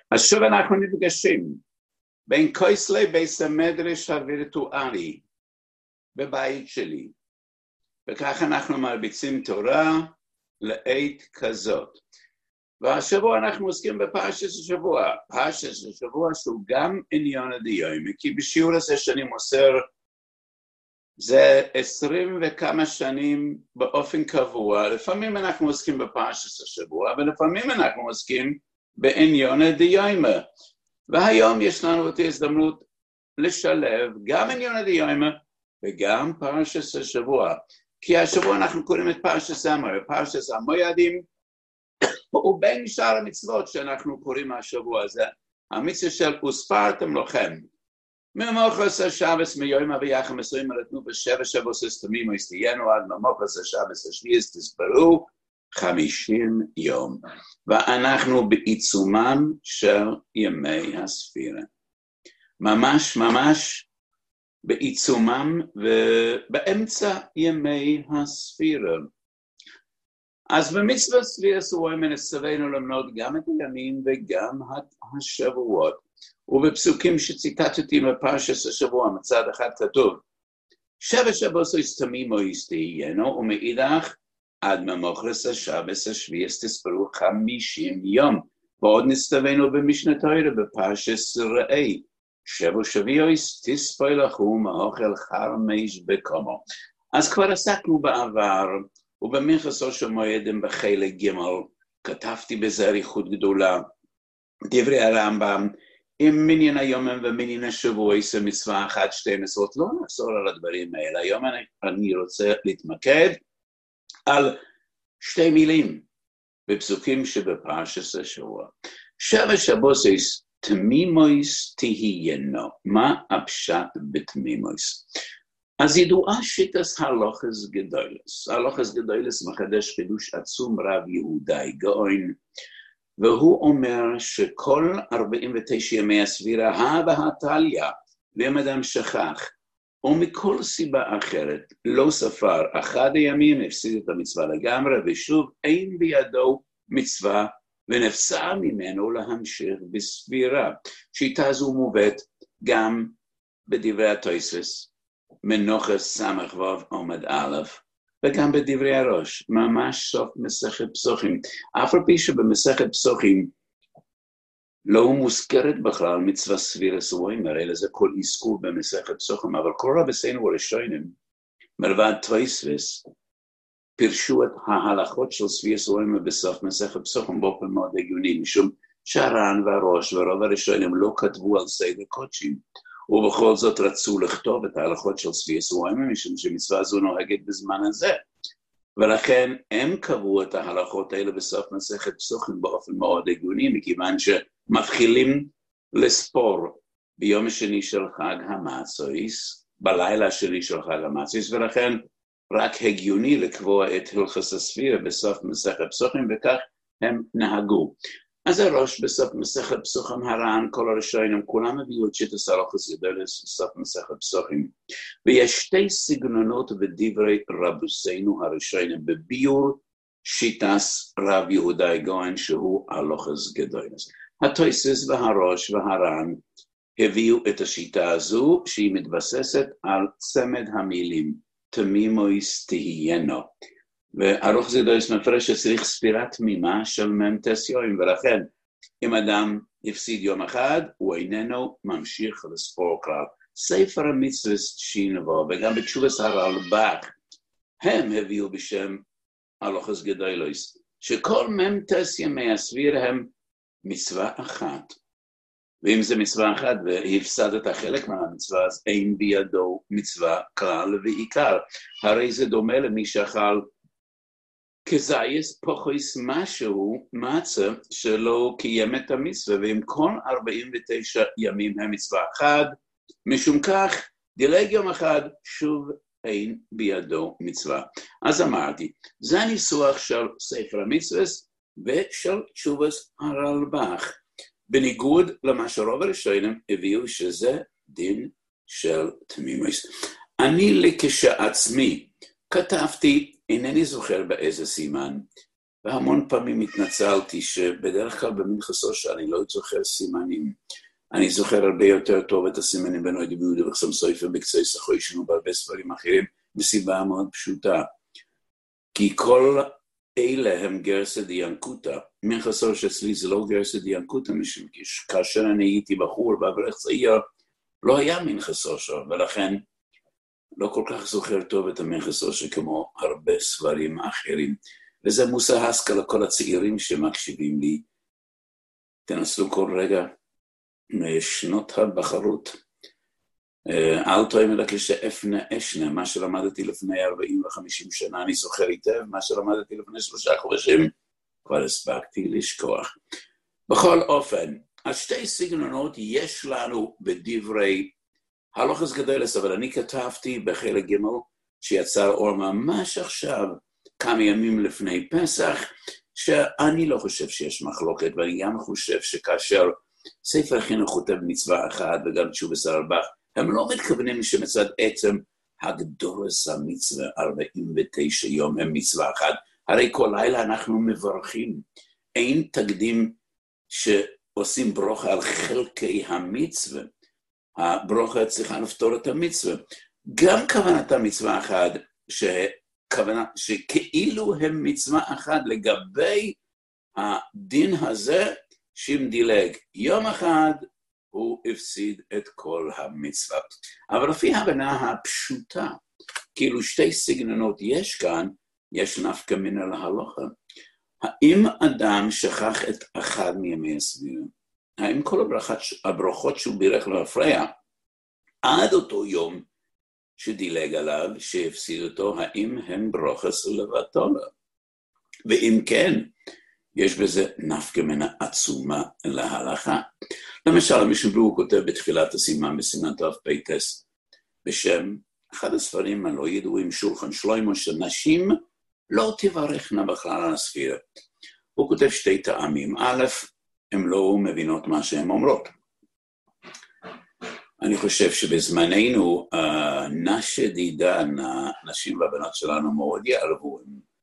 אז שוב אנחנו נפגשים בין כותלי בית המדרש הווירטואלי בבית שלי, וכך אנחנו מרביצים תורה לעת כזאת. והשבוע אנחנו עוסקים בפרשת השבוע, פרשת השבוע שהוא גם עניין הדיום, כי בשיעור הזה שאני מוסר זה 20 וכמה שנים באופן קבוע, לפעמים אנחנו עוסקים בפרשת השבוע, ולפעמים אנחנו עוסקים בעניין הדיום. והיום יש לנו את ההזדמנות לשלב גם עניין הדיום וגם פרשת השבוע. כי השבוע אנחנו קוראים את פרשת המוידים, ובין שאר המצוות שאנחנו קוראים השבוע הזה, המצווה של וספרתם לכם. ממוחס השבס מיום אביחם עשרים הרתנו בשבע שבוע סתמים וסתיינו עד ממוחס השבס השביעס תספרו 50 יום. ואנחנו בעיצומם של ימי הספירה. ממש בעיצומם ובאמצע ימי הספירה. אז במצוות ספירה סוואי מנסווינו למנות גם את הימים וגם השבועות. ובפסוקים שציטטתי מפרשת השבוע מצד אחד כתוב, שבע שבוע סתמים וסתיינו, ומאידך עד ממוחרס השבס השביעס תספרו 50 יום. ועוד נסתווינו במשנה תורה בפרשת ראה, שבע שבועות תספרו מאוכל חרמש בקומו. אז כבר עסקנו בעבר, ובמנחה של מועדים בחלק ג' כתבתי בזה אריכות גדולה, דברי הרמב"ם, עם מניין היומים ומניין השבוע יש מצווה 1-12, לא נחזור על הדברים האלה. היום אני רוצה להתמקד על שתי מילים בפסוקים שבפרשת השבוע. שבע שבועות תמימוס תהיינו. מה הפשט בתמימוס? אז ידועה שיטס הלוכס גדולס. הלוכס גדולס מחדש חידוש עצום רב יהודאי גאון, והוא אומר שכל 49 ימי הספירה והטליה, ואם אדם שכח, או מכל סיבה אחרת, לא ספר אחד הימים, הפסיד את המצווה לגמרי, ושוב אין בידו מצווה, ונפסע ממנו להמשיך בספירה. שיטה זו מובאת גם בדברי התוספות, מנוחס סמך ו' עמוד א', וגם בדברי הראש, ממש סוף מסכת פסוחים. אף על פי שבמסכת פסוחים לא מוזכרת בכלל מצווה ספירה סוואי, מראה לזה כל אזכור במסכת פסוחים, אבל כל רבותינו הראשונים, מלבד תוספות, פירשו את ההלכות של ספירה סוואי בסוף מסכת פסוחים באופן מאוד הגיוני, משום שהר"ן והראש ורוב הראשונים לא כתבו על סדר קודשים, ובכל זאת רצו לכתוב את ההלכות של ספירה סוואי, משום שמצווה זו נוהגת בזמן הזה. ולכן הם קבעו את ההלכות האלה בסוף מסכת פסוחים באופן מאוד הגיוני, מכיוון שמתחילים לספור ביום השני של חג המצות, בלילה השני של חג המצות, ולכן רק הגיוני לקבוע את הלכות הספירה בסוף מסכת פסוחים, וכך הם נהגו. אז הראש בסוף מסכת פסוחים, הר"ן, כל הראשונים, כולם הביאו את שיטת הלכות גדולס בסוף מסכת פסוחים. ויש שתי סגנונות בדברי רבותינו הראשונים, בביאור שיטת רב יהודה גאון שהוא הלכות גדולס. התוספות והראש והר"ן הביאו את השיטה הזו, שהיא מתבססת על צמד המילים, תמימוס תהיינו. והארוך זדויס מפרש שצריך ספירה תמימה של ממתס יום, ולכן אם אדם יפסיד יום אחד, הוא איננו ממשיך לספור כלל. ספר המצוות שינבו, וגם בתשובת הרלב"ג, הם הביאו בשם הלכות גדולס, שכל ממתס ימי הספירה הם מצווה אחת. ואם זה מצווה אחת והפסדת חלק מהמצווה, אז אין בידו מצווה כלל ועיקר. הרי זה דומה למי שאכל כזייס פוחויס משהו מצה שלא קיים את המצווה, ועם כל 49 ימים המצווה אחד, משום כך דילג יום אחד שוב אין בידו מצווה. אז אמרתי, זה הניסוח של ספר המצוות ושל תשובת הרלב"ג, בניגוד למה שרוב הראשונים הביאו שזה דין של תמימוס. אני כשעצמי כתבתי, אינני זוכר באיזה סימן, והמון פעמים התנצלתי שבדרך כלל במנחה סושה אני לא זוכר סימנים. אני זוכר הרבה יותר טוב את הסימנים בנוי ביהודה וחסם סויפה בקצוי סחוי שנו בהרבה ספרים אחרים, בסיבה מאוד פשוטה. כי כל אלה הם גרסא דיאנקותא. מנחה סושה אצלי זה לא גרסא דיאנקותא, משום כאשר אני הייתי בחור באברך צעיר, לא היה מנחה סושה, ולכן לא כל כך זוכר טוב את המנחה סושה כמו הרבה ספרים אחרים. וזה מושא השכלה לכל הצעירים שמקשיבים לי. תנסו כל רגע משנות הבחרות. אל תוהם אלא כשאפנה אשנה, מה שלמדתי לפני 40 ו-50 שנה, אני זוכר היטב, מה שלמדתי לפני 3 חודשים, כבר הספקתי לשכוח. בכל אופן, השתי סגנונות יש לנו בדברי הלוכס גדולס, אבל אני כתבתי בחלק ג' שיצא אור ממש עכשיו, כמה ימים לפני פסח, שאני לא חושב שיש מחלוקת, ואני גם חושב שכאשר ספר החינוך כותב מצווה אחת, וגם תשובת הרלב"ח, הם לא מתכוונים שמצד עצם הגדולס המצווה 49 יום הם מצווה אחת, הרי כל לילה אנחנו מברכים, אין תקדים שעושים ברוכה על חלקי המצווה, הברוכה צריכה לפתור את המצווה, גם כוונת המצווה אחת, שכאילו הם מצווה אחת לגבי הדין הזה, שאם דילג יום אחד, הוא הפסיד את כל המצוות. אבל לפי ההבנה הפשוטה, כאילו שתי סגנונות יש כאן, יש נפקא מינה להלכה. האם אדם שכח את אחד מימי הסביבה, האם כל הברכות שהוא בירך להפריע, עד אותו יום שדילג עליו, שהפסיד אותו, האם הם ברוכס לבטלה? ואם כן, יש בזה נפקא מינה עצומה להלכה. למשל, המשנה הוא כותב בתחילת הסימן בסימן תרפ"ט בשם אחד הספרים הלא ידועים, שולחן שלמה, שנשים לא תברכנה בכלל על הספירה. הוא כותב 2 טעמים. א', הן לא מבינות מה שהן אומרות. אני חושב שבזמננו, נשא דידן, הנשים והבנות שלנו מאוד יעלבו,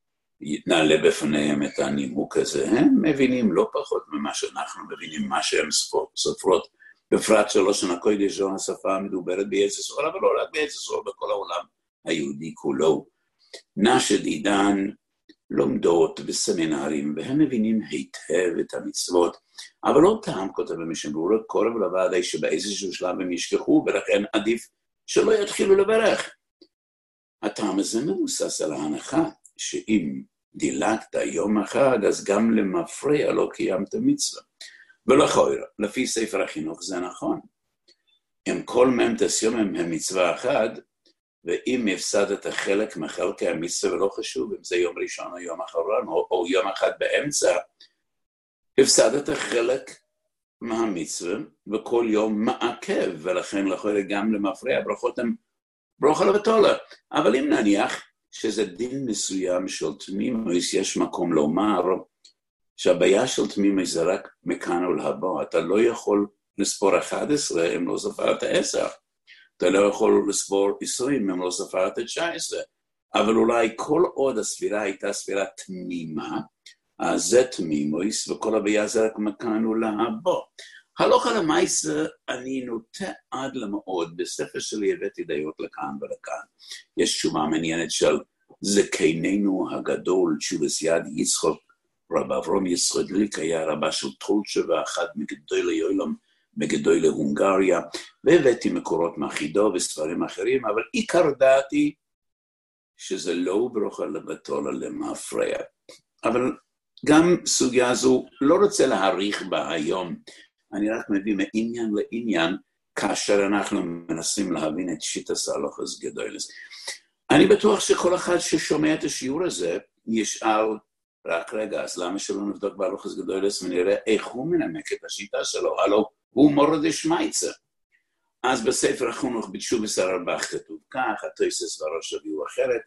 נעלה בפניהם את הנימוק הזה, הם מבינים לא פחות ממה שאנחנו מבינים, מה שהם סופרות, בפרט שלושן הקודש זו השפה המדוברת בארץ ישראל, אבל לא רק בארץ ישראל, בכל העולם היהודי כולו. נשא דידן לומדות בסמינרים, והם מבינים היטב את המצוות, אבל לא טעם כותב במשנה ברורה, קורב לוועדי שבאיזשהו שלב הם ישכחו, ולכן עדיף שלא יתחילו לברך. הטעם הזה מבוסס על ההנחה, שאם דילגת יום אחד, אז גם למפריע לא קיימת מצווה. ולכן, לפי ספר החינוך זה נכון. אם כל ממתס יום הם מצווה אחת, ואם הפסדת חלק מחלקי המצווה, ולא חשוב אם זה יום ראשון או יום אחרון, או יום אחד באמצע, הפסדת חלק מהמצווה, וכל יום מעכב, ולכן לכן גם למפריע, ברכות הם ברוכה לבטלה. אבל אם נניח שזה דין מסוים של תמימוס, יש מקום לומר שהבעיה של תמימוס זה רק מכאן ולהבא. אתה לא יכול לספור 11 אם לא ספרת 10. אתה לא יכול לספור 20 אם לא ספרת 19. אבל אולי כל עוד הספירה הייתה ספירה תמימה, אז זה תמימוס, וכל הבעיה זה רק מכאן ולהבא. הלוך על המייסה אני נוטה עד למאוד, בספר שלי הבאתי דעות לכאן ולכאן. יש תשובה מעניינת של זקננו הגדול, תשובס יד יצחק, רב אברהם יסרדליק היה רבה של טולצ'ה ואחד מגדולי עולם, מגדולי הונגריה, והבאתי מקורות מאחידו וספרים אחרים, אבל עיקר דעתי שזה לא ברוכה לבטלה למפריע. אבל גם סוגיה זו לא רוצה להעריך בה היום, אני רק מביא מעניין לעניין, כאשר אנחנו מנסים להבין את שיטת הלוכס גדולס. אני בטוח שכל אחד ששומע את השיעור הזה, ישאל, רק רגע, אז למה שלא נבדוק בהלוכס גדולס, ונראה איך הוא מנמק את השיטה שלו, הלו הוא מורד דשמייצה. אז בספר החינוך בתשובת הרלב"ח כתוב כך, התוספות והראש הביאו אחרת,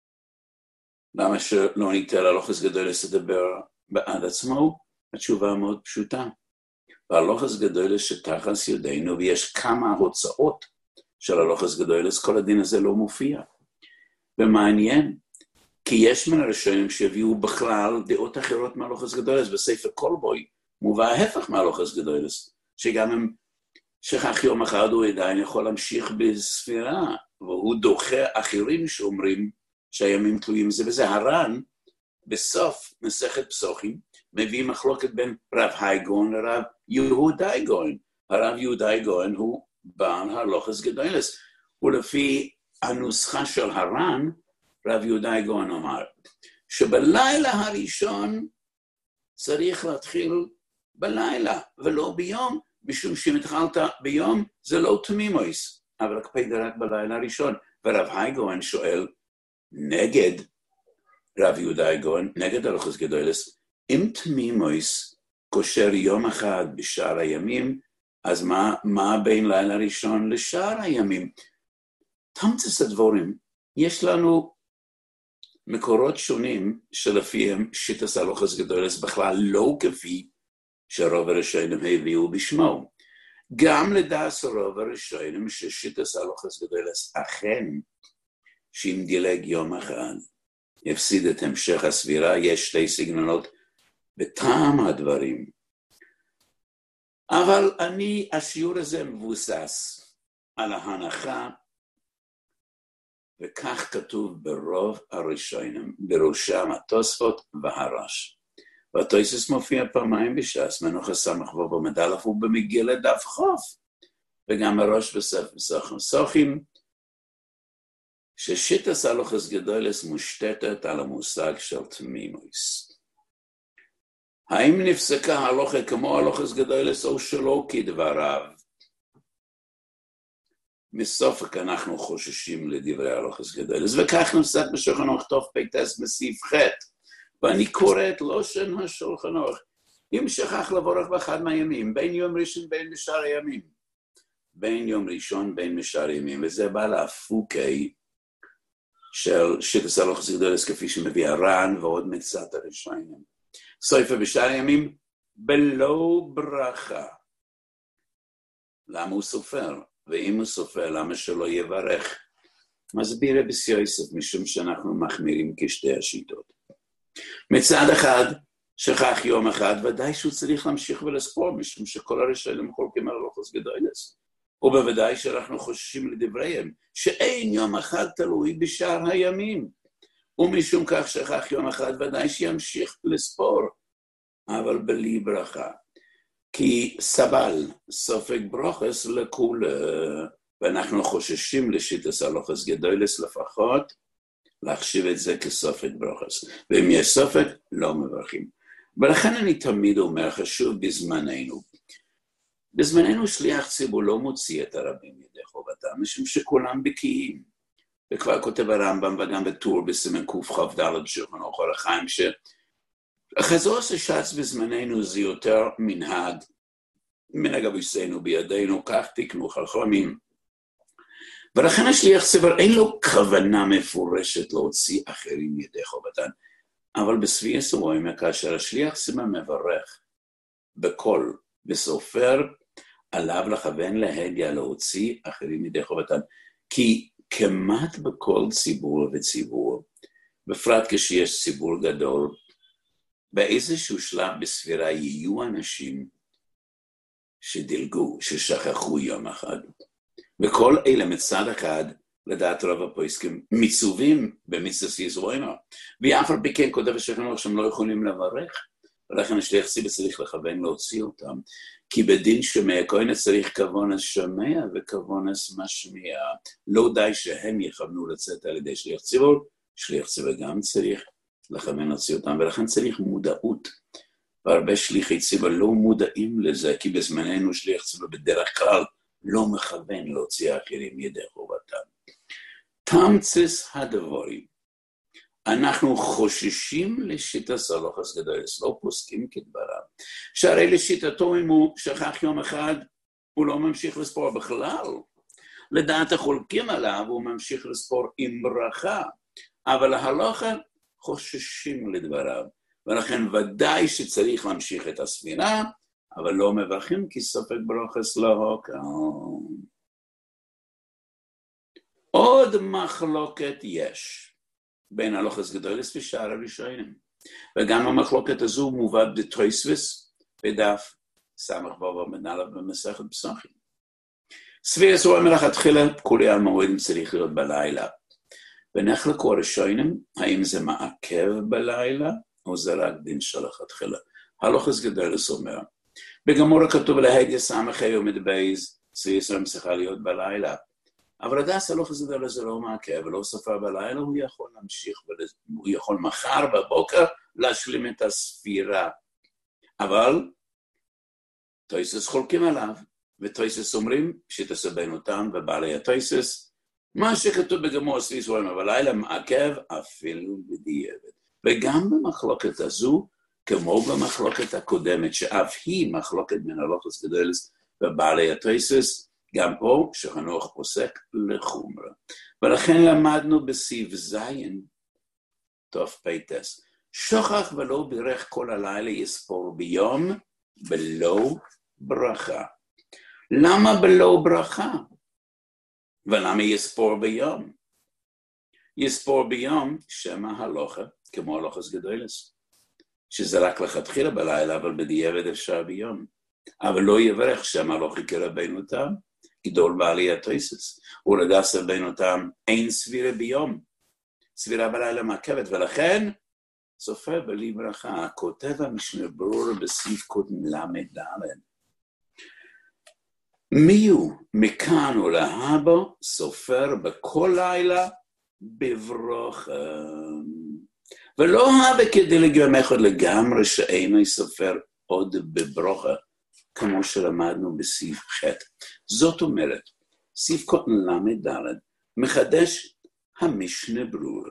למה שלא ניתן להלוכס גדולס לדבר בעד עצמו? התשובה מאוד פשוטה. והלוכס גדולס שתחת ידינו, ויש כמה הוצאות של הלוכס גדולס, כל הדין הזה לא מופיע. ומעניין כי יש מן הראשונים שהביאו בכלל דעות אחרות מהלוחס גדולס. בספר קולבוי מובא ההפך מהלוחס גדולס, שגם אם שכח יום אחד הוא עדיין יכול להמשיך בספירה, והוא דוחה אחרים שאומרים שהימים תלויים זה בזה. הר"ן בסוף מסכת פסוחים מביא מחלוקת בין רב הייגון לרב יהודאי גויין. הרב יהודאי גויין הוא בעל הלוחס גדולס, ולפי הנוסחה של הר"ן, רב יהודאי גויין אמר שבלילה הראשון צריך להתחיל בלילה ולא ביום, משום שאם התחלת ביום זה לא תמימוס, אבל הקפד רק בלילה הראשון. ורב הייגון שואל נגד רב יהודאי גויין, נגד הלוחס גדולס, אם תמימוס קושר יום אחד בשאר הימים, אז מה בין לילה ראשון לשאר הימים? תמצת הדבורים, יש לנו מקורות שונים שלפיהם שיטת הלוחס גדולס בכלל לא כפי שרוב הראשונים הביאו בשמו. גם לדעת רוב הראשונים ששיטת הלוחס גדולס אכן שאם דילג יום אחד יפסיד את המשך הסבירה. יש שתי סגנונות בטעם הדברים. אבל השיעור הזה מבוסס על ההנחה, וכך כתוב ברוב הראשונים, בראשם התוספות והרש. והתוספות מופיע פעמיים בש"ס, מנוחס סמך וו במדלף ובמגילה דף חוף, וגם הראש בספר פסוחים, ששיטת הלוחס גדולס מושתתת על המושג של תמימוס. האם נפסקה הלוכה כמו הלוחס גדולס או שלא כדבריו? מסופק אנחנו חוששים לדברי הלוחס גדולס, וכך נפסק בשולחן ערוך תרפ"ט בסעיף ח', ואני קורא את לושן השולחן ערוך, אם שכח לבורך באחד מהימים, בין יום ראשון בין בשאר הימים, בין יום ראשון בין בשאר הימים, וזה בא להפוקי של שיטת הלוחס גדולס כפי שמביא הר"ן ועוד מצאת הראשונים. סופר בשאר הימים בלא ברכה. למה הוא סופר? ואם הוא סופר, למה שלא יברך? מסביר רבי יוסף, משום שאנחנו מחמירים כשתי השיטות. מצד אחד, שכח יום אחד, ודאי שהוא צריך להמשיך ולספור, משום שכל הראשונים חולקים על הלוחס גדולס. ובוודאי שאנחנו חוששים לדבריהם, שאין יום אחד תלוי בשאר הימים. ומשום כך שכח יום אחד, ודאי שימשיך לספור, אבל בלי ברכה. כי סבל סופק ברוכס לכולה, ואנחנו חוששים לשיטת הלוחס גדולס לפחות, להחשיב את זה כסופק ברוכס. ואם יש סופק, לא מברכים. ולכן אני תמיד אומר, חשוב בזמננו. בזמננו שליח ציבור לא מוציא את הרבים ידי חובתם, משום שכולם בקיאים. וכבר כותב הרמב"ם וגם בטור בסימן קכ"ד שולחן ערוך אור החיים, החזור שש"ץ בזמננו זה יותר מנהג אבותינו בידינו, כך תיקנו חכמים. ולכן השליח ציבור אין לו כוונה מפורשת להוציא אחרים ידי חובתם, אבל בסביע סמויים, כאשר השליח ציבור מברך בקול וסופר, עליו לכוון להגיע להוציא אחרים ידי חובתם, כי כמעט בכל ציבור וציבור, בפרט כשיש ציבור גדול, באיזשהו שלב בספירה יהיו אנשים שדילגו, ששכחו יום אחד. וכל אלה מצד אחד, לדעת רוב הפוסקים, מצווים במצוות יזרוענו. ואף על פי כן כותב השולחן ערוך שהם לא יכולים לברך, ולכן השליח ציבור צריך לכוון להוציא אותם. כי בדין שומע כהן צריך כוונס שומע וכוונס משמיע. לא די שהם יכוונו לצאת על ידי שליח ציבור, שליח ציבור גם צריך לכוון להוציא אותם, ולכן צריך מודעות. והרבה שליחי ציבור לא מודעים לזה, כי בזמננו שליח ציבור בדרך כלל לא מכוון להוציא אחרים ידי חובתם. תמצת הדברים. אנחנו חוששים לשיטת הלוחס גדולס, לא פוסקים כדבריו. שהרי לשיטתו אם הוא שכח יום אחד, הוא לא ממשיך לספור בכלל. לדעת החולקים עליו, הוא ממשיך לספור עם ברכה. אבל ההלכה חוששים לדבריו. ולכן ודאי שצריך להמשיך את הספירה, אבל לא מברכים כי סופק ברוכס לא כאן. עוד מחלוקת יש. בין הלוחס גדולס ושאר הראשונים. וגם המחלוקת הזו מובאת בתוספות בדף סמך וו מנהלת במסכת פסחים. ספירס רואה מלכתחילה כולי על מועדים צריך להיות בלילה. ונחלקו הראשונים, האם זה מעכב בלילה, או זה רק דין שלכתחילה. הלוחס גדולס אומר, בגמור כתוב להגיה סמך יומד בייז, ספירס רואה צריכה להיות בלילה. אבל הדס הלוחס גדולס זה לא מעכב, ולא סופר בלילה, הוא יכול להמשיך, הוא יכול מחר בבוקר להשלים את הספירה. אבל תויסס חולקים עליו, ותויסס אומרים שתסבן אותם, ובעלי התויסס, מה שכתוב בגמור ספירס רואה בלילה מעכב אפילו בדיעבד. וגם במחלוקת הזו, כמו במחלוקת הקודמת, שאף היא מחלוקת בין הלוחס גדולס ובעלי התויסס, גם פה שחנוך פוסק לחומרה. ולכן למדנו בסיב זין, טוב פייטס, שוכח ולא בירך כל הלילה יספור ביום, בלא ברכה. למה בלא ברכה? ולמה יספור ביום? יספור ביום שמה הלוכה, כמו הלוחס גדולס, שזה רק לכתחילה בלילה, אבל בדיעבד אפשר ביום. אבל לא יברך שמה הלוכה כרבנותם, גדול בעלי התויסס, ולדס רבנותם אין סבירה ביום, סבירה בלילה מעכבת, ולכן סופר בלי ברכה, כותב המשנה ברור בסעיף קודם למד ד' מי הוא מכאן ולהבא סופר בכל לילה בברכה, ולא הבא כדי לגרם אחד לגמרי שאינו סופר עוד בברכה, כמו שלמדנו בסעיף ח'. זאת אומרת, סעיף קוטן למד ד' מחדש המשנה ברור,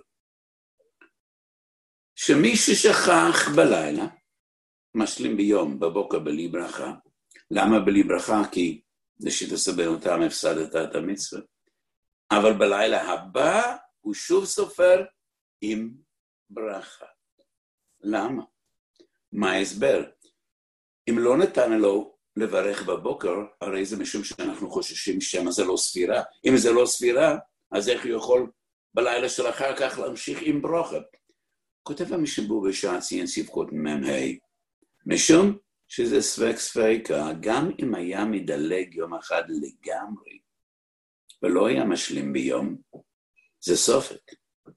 שמי ששכח בלילה, משלים ביום, בבוקר בלי ברכה. למה בלי ברכה? כי שתסבן אותם הפסדת את המצווה. אבל בלילה הבא הוא שוב סופר עם ברכה. למה? מה ההסבר? אם לא נתן לו לברך בבוקר, הרי זה משום שאנחנו חוששים שמה זה לא ספירה. אם זה לא ספירה, אז איך הוא יכול בלילה של אחר כך להמשיך עם ברכה? כותב המשנה בשעה ציין סעיף קוטן מ"ה, משום שזה ספק ספיקה, גם אם היה מדלג יום אחד לגמרי, ולא היה משלים ביום, זה סופק.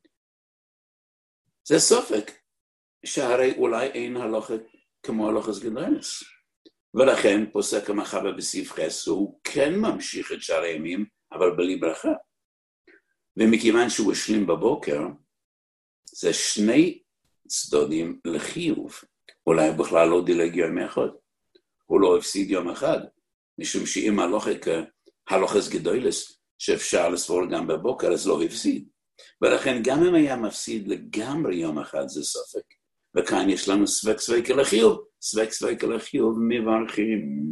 זה סופק, שהרי אולי אין הלוכה כמו הלוחס גדולס. ולכן פוסק המחבר בסעיף ח' הוא כן ממשיך את שאר הימים, אבל בלי ברכה. ומכיוון שהוא השלים בבוקר, זה שני צדדים לחיוב. אולי בכלל לא דילג יום אחד. הוא לא הפסיד יום אחד. משום שאם הלוחס גדולס, שאפשר לסבור גם בבוקר, אז לא הפסיד. ולכן גם אם היה מפסיד לגמרי יום אחד, זה ספק. וכאן יש לנו ספק ספק לחיוב. ספק ספק לחיוב מברכים.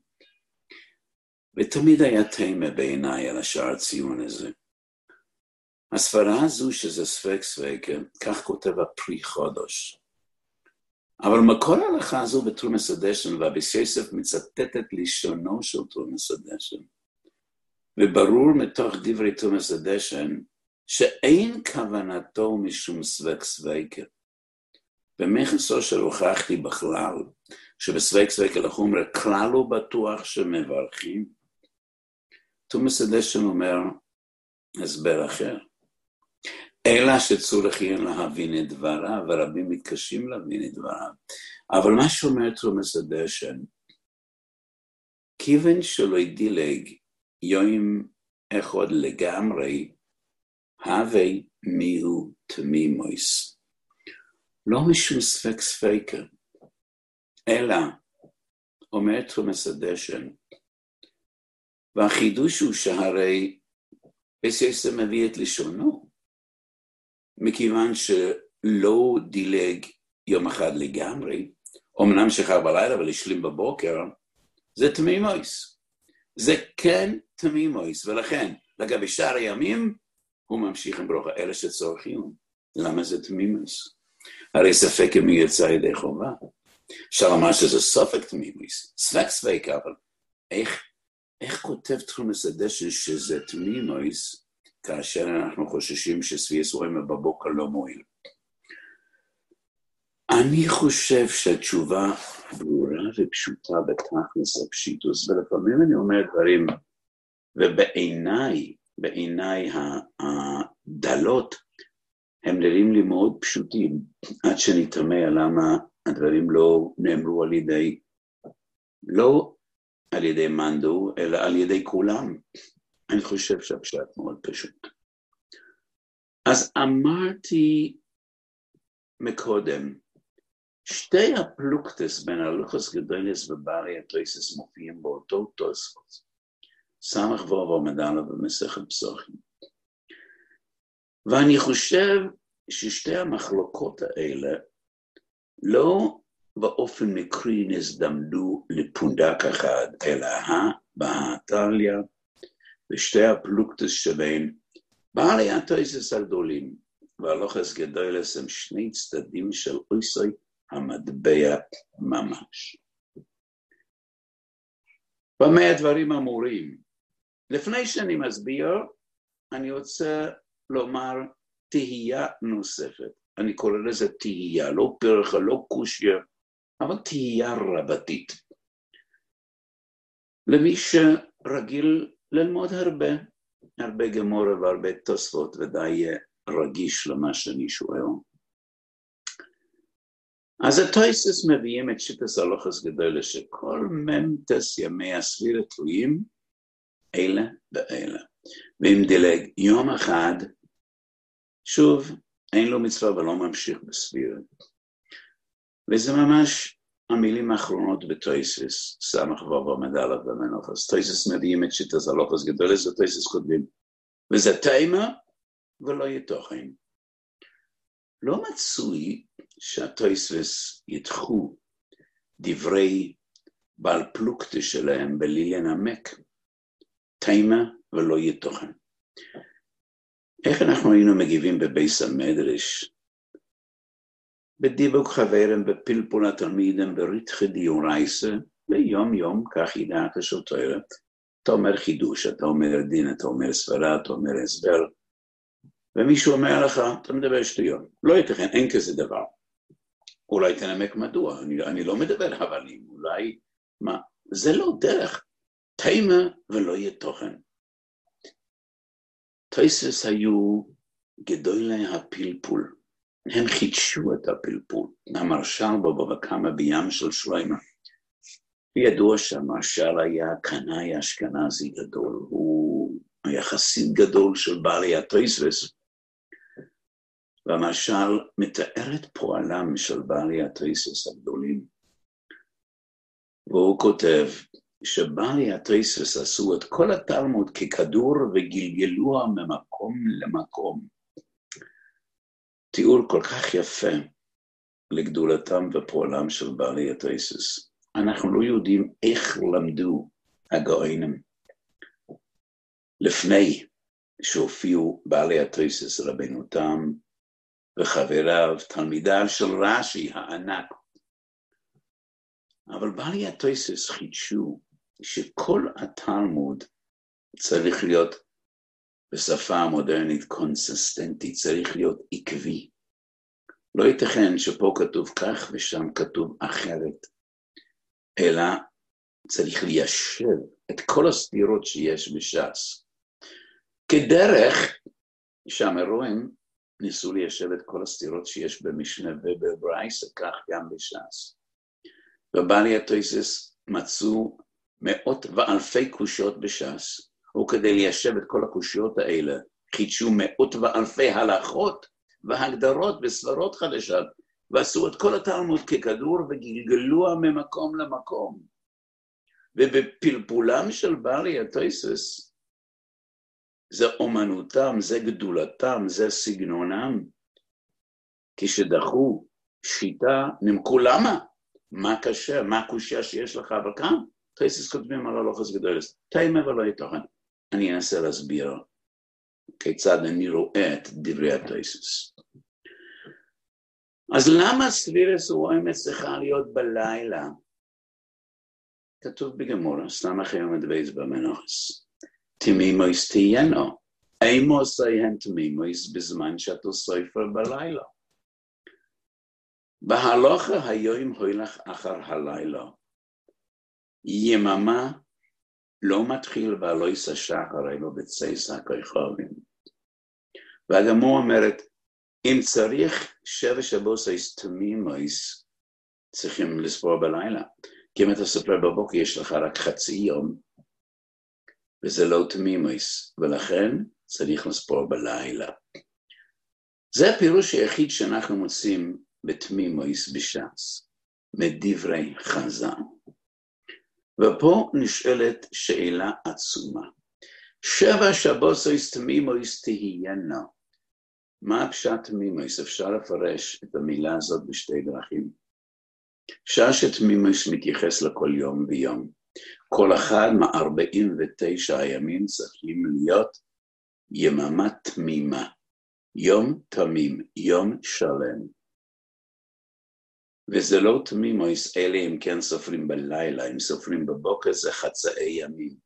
ותמיד היה תמה בעיניי על השאר הציון הזה. הספרה הזו שזה ספק ספק, כך כותב הפרי חודש. אבל מקור ההלכה הזו בתרומס הדשן, והביס יוסף מצטטת לשונו של תרומס הדשן. וברור מתוך דברי תרומס הדשן, שאין כוונתו משום ספק ספק. במכנסו שהוכחתי בכלל, שבספק ספק לחומר כלל לא בטוח שמברכים, תרומס הדשן אומר הסבר אחר. אלא שצריכים להבין את דבריו, ורבים מתקשים להבין את דבריו. אבל מה שאומר תרומס הדשן, כיוון שלא דילג יום אחד לגמרי, הווה מיהו תמימוס. לא משום ספק ספקה, אלא אומר תרומס הדשן, והחידוש הוא שהרי יוסף מביא את לשונו, מכיוון שלא דילג יום אחד לגמרי, אמנם שחר בלילה אבל השלים בבוקר, זה תמימוס. זה כן תמימוס, ולכן לגבי שאר הימים, הוא ממשיך עם ברכה אלה שצורכים. למה זה תמימוס? הרי ספק אם יצא ידי חובה. אפשר לומר שזה ספק תמימוס, ספק ספק, אבל איך כותב תרומס הדשן שזה תמימוס, כאשר אנחנו חוששים שספירס אוימא בבוקר לא מועיל. אני חושב שהתשובה ברורה ופשוטה בתכלס הפשיטוס, ולפעמים אני אומר דברים, ובעיניי הדלות, הם נראים לי מאוד פשוטים, עד שנתמע למה הדברים לא נאמרו לא על ידי מנדו, אלא על ידי כולם. אני חושב שהפשט מאוד פשוט. אז אמרתי מקודם, שתי הפלוקטס בין הלוכס גדולס ובעלי התויסס מופיעים באותו תוספות. סמך וו ומדלה במסכת פסוחים. ואני חושב ששתי המחלוקות האלה לא באופן מקרי נזדמדו לפונדק אחד, אלא בהתליה ושתי הפלוקטס שבין בעלי התויסס הגדולים והלוכס גדולס הם שני צדדים של אויסוי המטבע ממש. במה הדברים אמורים? לפני שאני מסביר, אני רוצה לומר תהייה נוספת. אני קורא לזה תהייה, לא פרחה, לא קושיה, אבל תהייה רבתית. למי שרגיל ללמוד הרבה גמורה והרבה תוספות, ודי רגיש למה שאני שואל. אז התויסס מביאים את שיטס הלוכס גדולה, שכל ממתס ימי הספירה תלויים, אלה ואלה. ואם דילג יום אחד, שוב, אין לו מצווה ולא ממשיך בספירה. וזה ממש המילים האחרונות בתויסס, סמך וו מדלה ומנוחס. תויסס מביאים את שיטס הלוכס גדולה, זה תויסס כותבים. וזה תימה ולא יתוכן. לא מצוי שהתויסס ידחו דברי בעל פלוקטה שלהם בלי לנמק. תימה ולא יתוכן. איך אנחנו היינו מגיבים בבייס המדרש? בדיבוק חברם, בפלפול התלמידם, בריתחי דיורייסה, ביום יום, כך ידעת של תוירת. אתה אומר חידוש, אתה אומר דין, אתה אומר סברה, אתה אומר הסבר. ומישהו אומר לך, אתה מדבר שטויות. לא ייתכן, אין כזה דבר. אולי תנמק מדוע, אני לא מדבר הבלים, אולי, מה? זה לא דרך. תימה ולא יהיה תוכן. תויסס היו גדולי הפלפול. הם חידשו את הפלפול. המרשל בבא קמא בים של שלמה. ידוע שהמרשל היה קנאי אשכנזי גדול. הוא היה חסיד גדול של בעלי התויסס. והמרשל מתאר את פועלם של בעלי התויסס הגדולים. והוא כותב, שבעלי התויסס עשו את כל התלמוד ככדור וגלגלוה ממקום למקום. תיאור כל כך יפה לגדולתם ופועלם של בעלי התויסס. אנחנו לא יודעים איך למדו הגאונים. לפני שהופיעו בעלי התויסס רבנו תם וחבריו, תלמידיו של רש"י הענק. אבל בעלי התויסס חידשו שכל התלמוד צריך להיות בשפה המודרנית קונסיסטנטית, צריך להיות עקבי. לא ייתכן שפה כתוב כך ושם כתוב אחרת, אלא צריך ליישב את כל הסתירות שיש בש"ס. כדרך שהאמוראים ניסו ליישב את כל הסתירות שיש במשנה ובברייתא, כך גם בש"ס. ובעלי התויסס מצאו מאות ואלפי קושיות בש"ס, וכדי ליישב את כל הקושיות האלה, חידשו מאות ואלפי הלכות והגדרות וסברות חדשות, ועשו את כל התלמוד ככדור וגלגלוה ממקום למקום. ובפלפולם של בעלי התויסס, זה אומנותם, זה גדולתם, זה סגנונם. כשדחו שיטה, נמקו למה? מה קשה, מה הקושיה שיש לך, אבל כאן, תויסס כותבים על הלוכס גדולס, תימה ולא יתוכן. אני אנסה להסביר כיצד אני רואה את דברי התויסס. אז למה ספירס אוימא צריכה להיות בלילה? כתוב בגמרא, סתם אחרי יום הדבייס במנוחס. תמימויס תהיינו, אימוסיהם תמימויס בזמן שאתה סופר בלילה. בהלוכה היום הולך אחר הלילה. יממה לא מתחיל ולא יישא שחר אלו בצייס הכוכבים. והגמרא אומרת, אם צריך 7 שבועות תמימויס, צריכים לספור בלילה. כי אם אתה סופר בבוקר יש לך רק חצי יום, וזה לא תמימויס, ולכן צריך לספור בלילה. זה הפירוש היחיד שאנחנו מוצאים בתמימויס בש"ס, מדברי חז"ל. ופה נשאלת שאלה עצומה. 7 שבועות תמימויס תהיינה. מה פשט תמימויס? אפשר לפרש את המילה הזאת בשתי דרכים. אפשר שתמימויס מתייחס לכל יום ויום. כל אחד מ-49 הימים צריכים להיות יממה תמימה. יום תמים, יום שלם. וזה לא תמימויס, אלה אם כן סופרים בלילה, אם סופרים בבוקר זה חצאי ימים.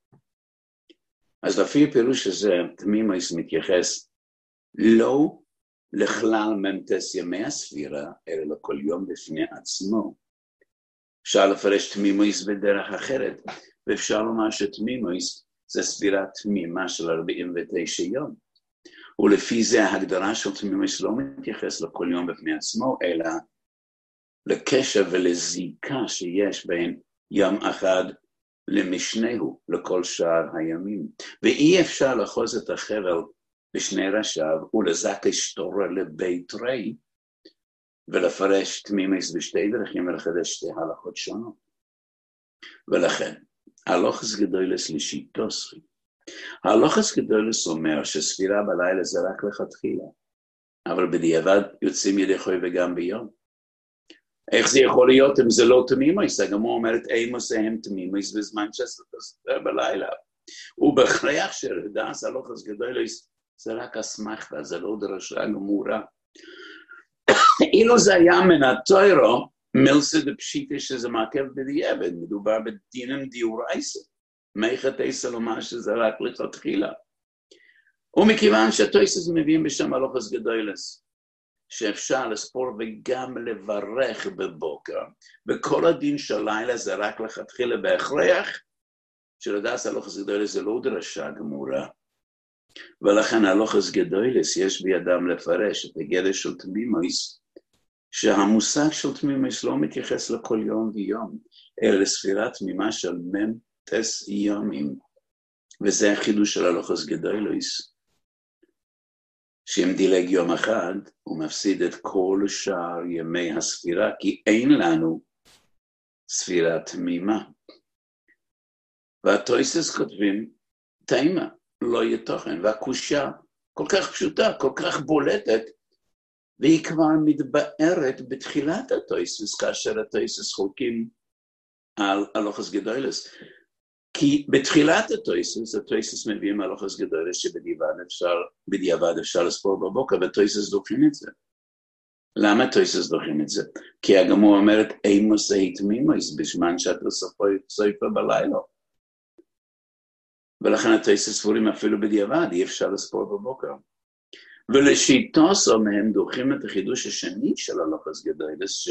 אז לפי הפירוש הזה, תמימויס מתייחס לא לכלל ממתס ימי הספירה, אלא לכל יום בפני עצמו. אפשר לפרש תמימויס בדרך אחרת, ואפשר לומר שתמימויס זה ספירה תמימה של 49 יום. ולפי זה ההגדרה של תמימויס לא מתייחס לכל יום בפני עצמו, אלא לקשר ולזיקה שיש בין יום אחד למשנהו, לכל שאר הימים. ואי אפשר לחוז את החבל בשני ראשיו ולזקי שטורה לבית רי, ולפרש תמימויס בשתי דרכים ולחדש שתי הלכות שונות. ולכן, הלוכס גדולס לשיטוסי. הלוכס גדולס אומר שספירה בלילה זה רק לכתחילה, אבל בדיעבד יוצאים ידי חוי וגם ביום. איך זה יכול להיות אם זה לא תמימויס? הגמרא אומרת, אימוסיהם תמימויס בזמן שספירה בלילה. ובכריח שרדס הלוכס גדולס זה רק אסמכתא, זה לא דרשה גמורה. אילו זה היה מן התוירו, מילסא דפשיטא שזה מעכב בדיעבד, מדובר בדינם דיורייסא. מייכת עשה לומר שזה רק לכתחילה. ומכיוון שהתוספות מביאים בשם הלוכס גדולס, שאפשר לספור וגם לברך בבוקר, וכל הדין של לילה זה רק לכתחילה בהכרח, שלדעת הלוכס גדולס זה לא דרשה גמורה, ולכן הלוכס גדולס יש בידם לפרש את הגדר של תמימויס, שהמושג של תמימויס לא מתייחס לכל יום ויום, אלא לספירה תמימה של ממתס יומים, וזה החידוש של הלוכס גדולס, שאם דילג יום אחד, הוא מפסיד את כל שאר ימי הספירה, כי אין לנו ספירה תמימה. והתוספות כותבים, תימה, לא יהיה תוכן, והקושה כל כך פשוטה, כל כך בולטת, והיא כבר מתבארת בתחילת התוספות, כאשר התוספות חולקים על הלוכס גדולס. כי בתחילת התוספות מביאים הלוכס גדולס שבדיעבד אפשר לספור בבוקר, והתוספות דוחים את זה. למה התוספות דוחים את זה? כי הגמרא אומרת, אימוסי תמימויס בזמן שאתה סופר בלילה. ולכן התוספות ספורים אפילו בדיעבד, אי אפשר לספור בבוקר. ולשיטוסו מהם דוחים את החידוש השני של הלוכס גדולס,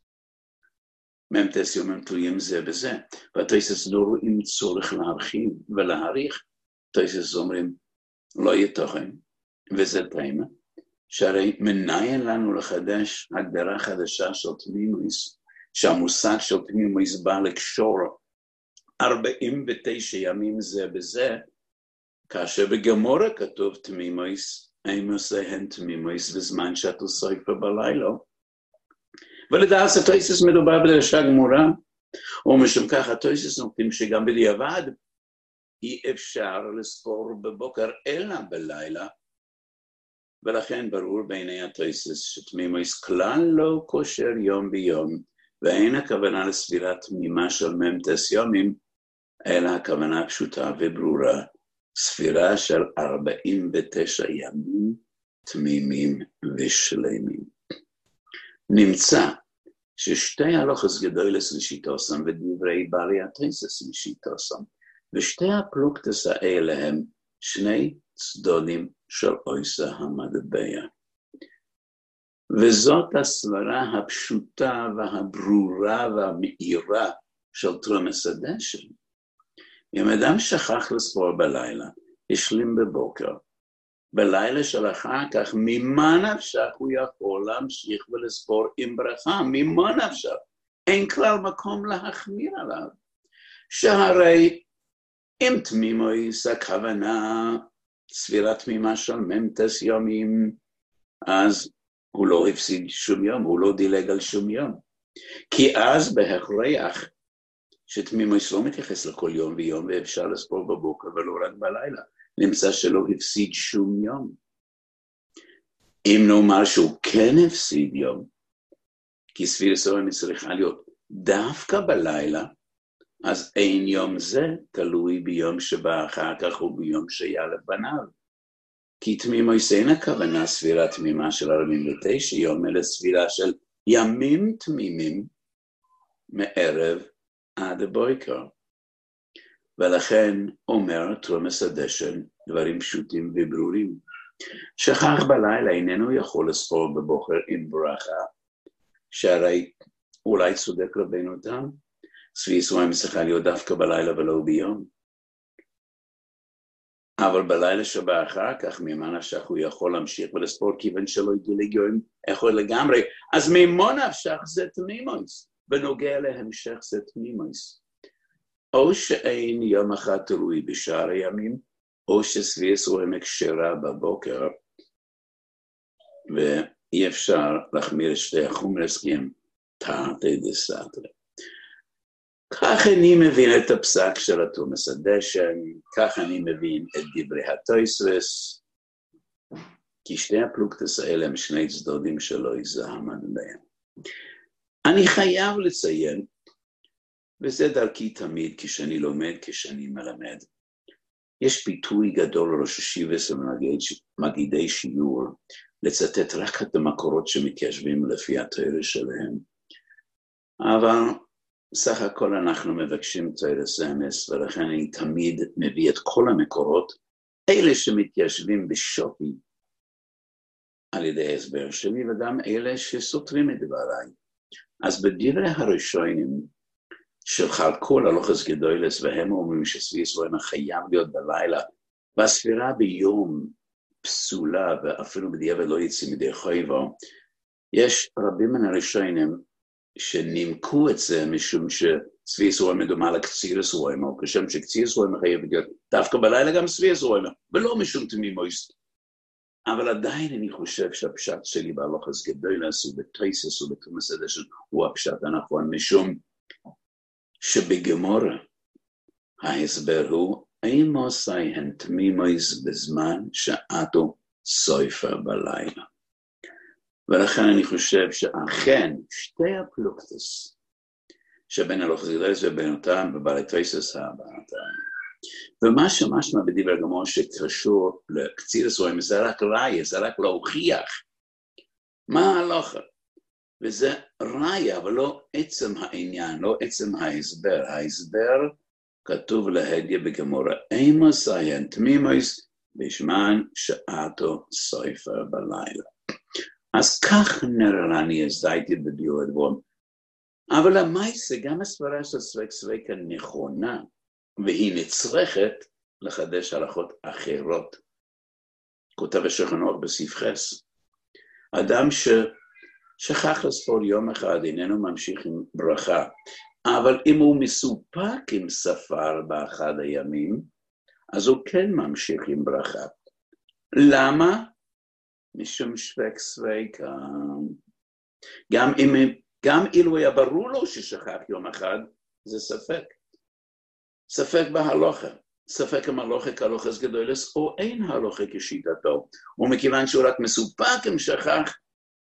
ממתס יומים תלויים זה בזה, והתוספות לא רואים צורך להרחיב ולהעריך, התוספות אומרים, לא יהיה תוכן, וזה תימה, שהרי מנין לנו לחדש הגדרה חדשה של תמימויס, שהמושג של תמימויס בא לקשור 49 ימים זה בזה, כאשר בגמורה כתוב תמימויס, אימוסיהם תמימויס בזמן שאתה סופר בלילה, ולדעת התוספות מדובר בדרשה גמורה, ומשום כך התוספות נותנים שגם בדיעבד אי אפשר לספור בבוקר אלא בלילה, ולכן ברור בעיני התוספות שתמימויס כלל לא קושר יום ביום, ואין הכוונה לספירה תמימה של ממתס יומים, אלא הכוונה פשוטה וברורה, ספירה של 49 ימים תמימים ושלמים. נמצא ששתי הלוכס גדולס לשיטוסם ודברי בעלי התוספות לשיטוסם, ושתי הפלוגתס האלה הם שני צדדים של עושה המטבע. וזאת הסברה הפשוטה והברורה והמאירה של תרומס הדשן. אם אדם שכח לספור בלילה, השלים בבוקר, בלילה של אחר כך, ממה נפשך הוא יכול להמשיך ולספור עם ברכה? ממה נפשך? אין כלל מקום להחמיר עליו. שהרי אם תמימויס הכוונה ספירת תמימה של ממתס יומים, אז הוא לא הפסיד שום יום, הוא לא דילג על שום יום. כי אז בהכרח שתמימויס לא מתייחס לכל יום ויום, ואפשר לספור בבוקר ולא רק בלילה. נמצא שלא הפסיד שום יום. אם נאמר שהוא כן הפסיד יום, כי ספירת יום צריכה להיות דווקא בלילה, אז אין יום זה תלוי ביום שבא אחר כך או ביום שהיה לפניו. כי תמימויס אין הכוונה ספירה תמימה של 49 יום, אלא ספירה של ימים תמימים מערב עד הבוקר. ולכן אומר תרומס הדשן דברים פשוטים וברורים. שכח בלילה איננו יכול לספור בבוקר עם ברכה, שהרי אולי צודק רבנו תם, ספירת יום צריכה להיות דווקא בלילה ולא ביום. אבל בלילה שבא אחר כך, ממה נפשך הוא יכול להמשיך ולספור, כיוון שלא ידילג יום יכול לגמרי. אז ממה נפשך זה תמימויס, בנוגע להמשך זה תמימויס. או שאין יום אחד תלוי בשאר הימים, או שספירת יום הקשרה בבוקר, ואי אפשר להחמיר את שתי החומרס, כי הם תרתי דסתרי. כך אני מבין את הפסק של תרומס הדשן, כך אני מבין את דברי התוספות, כי שתי הפלוגתות האלה הם שני צדדים שלא יזהם בהם. אני חייב לציין, וזה דרכי תמיד כשאני לומד, כשאני מלמד, יש פיתוי גדול לראש ישיבות ומגידי שיעור, לצטט רק את המקורות שמתיישבים לפי התורה שלהם. אבל סך הכל אנחנו מבקשים תורס אמס, ולכן אני תמיד מביא את כל המקורות, אלה שמתיישבים בשווי על ידי ההסבר שלי, וגם אלה שסותרים את דבריי. אז בדברי הראשונים, שחלקו להלוכות גדולות, והם אומרים שספירת יום חייב להיות בלילה, והספירה ביום פסולה, ואפילו בדיעבד לא יצא מידי חובה, יש רבים מן הראשונים שנימקו את זה, משום שספירת יום דומה לקציר יום, או כשם שקציר יום חייב להיות דווקא בלילה גם ספירת יום, ולא משום תמימויס. אבל עדיין אני חושב שהפשט שלי בהלוכות גדולות, ובתוספות ובתרומס הדשן, הוא הפשט הנכון, משום שבגמרא ההסבר הוא אימוסי הן תמימויס בזמן שעתו סויפה בלילה. ולכן אני חושב שאכן שתי הפלוגתות שבין הלוכות גדולות ובין אותם בבעלי תוספות הבאתם. ומה שמשמע בדברי הגמרא שקשור לקציר יום זה רק ראיה, זה רק להוכיח מה ההלכה. וזה ראיה, אבל לא עצם העניין, לא עצם ההסבר. ההסבר כתוב להדיה בגמרא, אימוסי הן תמימויס בזמן שעתו סויפה בלילה. אז כך נראה אני הסדייתי בביאור הדברים. אבל למעשה גם הסברה של ספק נכונה, והיא נצרכת לחדש הלכות אחרות. כותב השולחן ערוך בסעיף חס. אדם שכח לספור יום אחד, איננו ממשיך עם ברכה, אבל אם הוא מסופק עם ספר באחד הימים, אז הוא כן ממשיך עם ברכה. למה? משום ספק. גם אילו היה ברור לו ששכח יום אחד, זה ספק. ספק בהלוכה. ספק אם הלוכה כהלוכות גדולות, או אין הלוכה כשיטתו. ומכיוון שהוא רק מסופק אם שכח,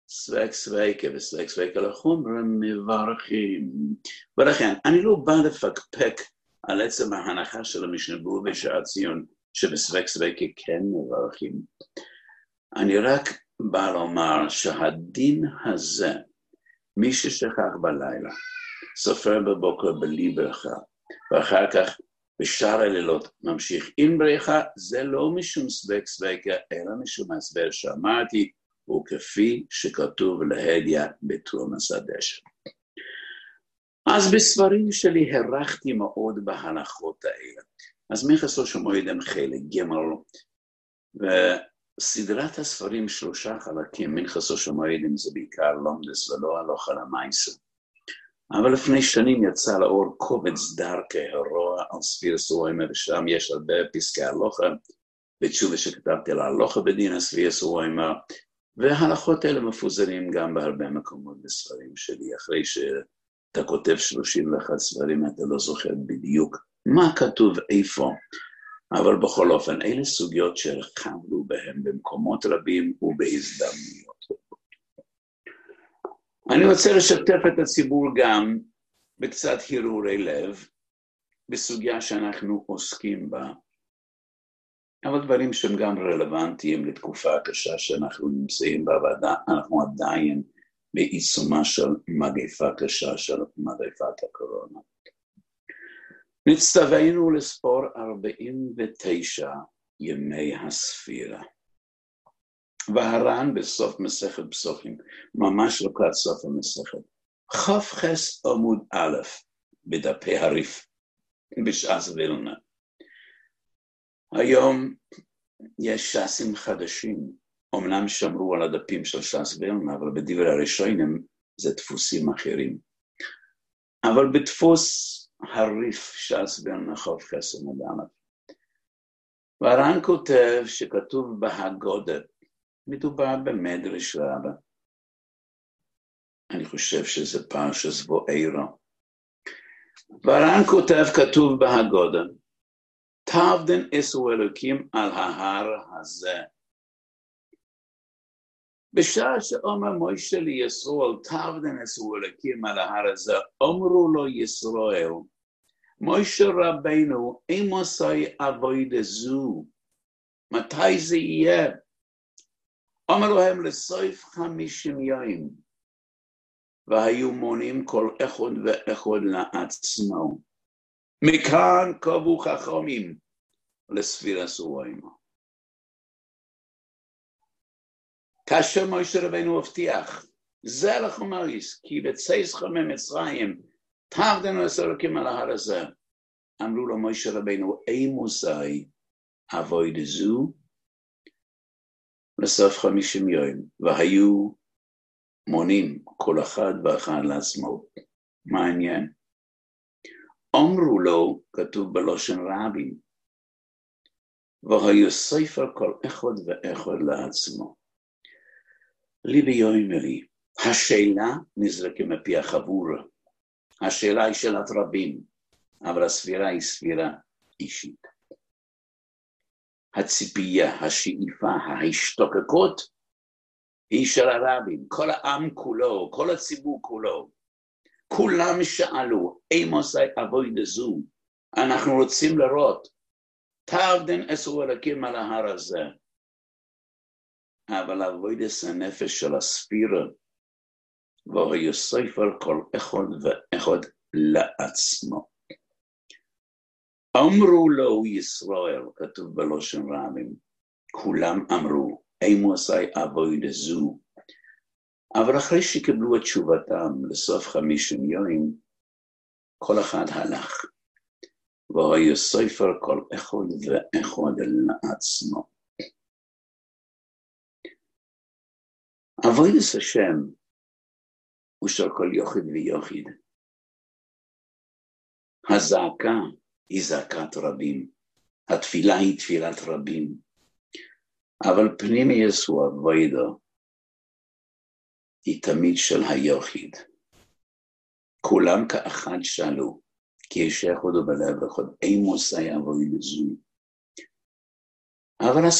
ספק על החומר מברכים. ולכן, אני לא בא לפקפק על עצם ההנחה של המשנה ברורה בשער ציון, שבספק כן מברכים. אני רק בא לומר שהדין הזה, מי ששכח בלילה, סופר בבוקר בלי ברכה, ואחר כך בשאר הלילות ממשיך אין בריכה, זה לא משום ספקה, אלא משום הסבר שאמרתי, וכפי שכתוב להדיא בתרומס הדשא. אז בספרים שלי הרחתי מאוד בהלכות האלה. אז מנחה מועד הם חלק ג', וסדרת הספרים 3 חלקים, מנחה מועד זה בעיקר לומדס ולא הלכה למעשה. אבל לפני שנים יצא לאור קובץ דרכי הרוע על ספירס ווימר, ושם יש הרבה פסקי הלכה, בתשובה שכתבתי על ההלכה בדין ספירס ווימר, וההלכות האלה מפוזרים גם בהרבה מקומות בספרים שלי. אחרי שאתה כותב 31 ספרים, אתה לא זוכר בדיוק מה כתוב איפה, אבל בכל אופן, אלה סוגיות שהרחבנו בהם במקומות רבים ובהזדמנויות. אני רוצה לשתף את הציבור גם בקצת הרהורי לב, בסוגיה שאנחנו עוסקים בה, אבל דברים שהם גם רלוונטיים לתקופה הקשה שאנחנו נמצאים בוועדה, אנחנו עדיין בעיצומה של מגפה קשה של מגפת הקורונה. נצטווינו לספור 49 ימי הספירה. והר"ן בסוף מסכת פסוחים, ממש לקראת סוף המסכת, כ"ח עמוד א' בדפי הריף, בש"ס וילנה. היום יש ש"סים חדשים, אמנם שמרו על הדפים של ש"ס וילנה, אבל בדברי הראשונים זה דפוסים אחרים. אבל בדפוס הריף ש"ס וילנה כ"ח עמוד א'. והר"ן כותב שכתוב בהגדה, מדובר במדרש רבה. אני חושב שזה פרשת בוארא. והר"ן כתוב בהגדה, תעבדן עשו אלוקים על ההר הזה. בשעה שאומר מוישה לישראל, תעבדן עשו אלוקים על ההר הזה, אמרו לו ישראל, מוישה רבינו, אימוסי עבודה זו, מתי זה יהיה? אמרו להם לסוף 50 יום, והיו מונים כל אחד ואחד לעצמו. מכאן קבעו חכמים לספירת ווימר. כאשר מוישה רבינו הבטיח, זה לכם מויס, כי בצאתכם ממצרים, תעבדנו עשו אלוקים על ההר הזה. אמרו לו מוישה רבינו, אימוסי עבודה זו, לסוף 50 יום, והיו מונים כל אחד ואחד לעצמו. מה העניין? אמרו לו, כתוב בלושן רבים, והיו ספר כל אחד ואחד לעצמו. ליבי יאמרי, השאלה נזרקה מפי החבורה. השאלה היא שאלת רבים, אבל הספירה היא ספירה אישית. הציפייה, השאיפה, ההשתוקקות, היא של הרבים, כל העם כולו, כל הציבור כולו. כולם שאלו, אימוסי עבודה זו, אנחנו רוצים לראות, תעבדן עשו אלוקים על ההר הזה. אבל עבודת הנפש של הספירה, והיו ספר כל אחד ואחד לעצמו. אמרו לו ישראל, כתוב בלושן רבים, כולם אמרו, אימוסי עבודה זו. אבל אחרי שקיבלו את תשובתם לסוף 50 יום, כל אחד הלך, והיו ספר כל אחד ואחד לעצמו. עבודת השם הוא של כל יחיד ויחיד. הזעקה היא זעקת רבים, התפילה היא תפילת רבים, אבל פנימי יסוע עבודה היא תמיד של היחיד. כולם כאחד שאלו, כי יש אחד בלב אחד, אימוסי עבודה זו. אבל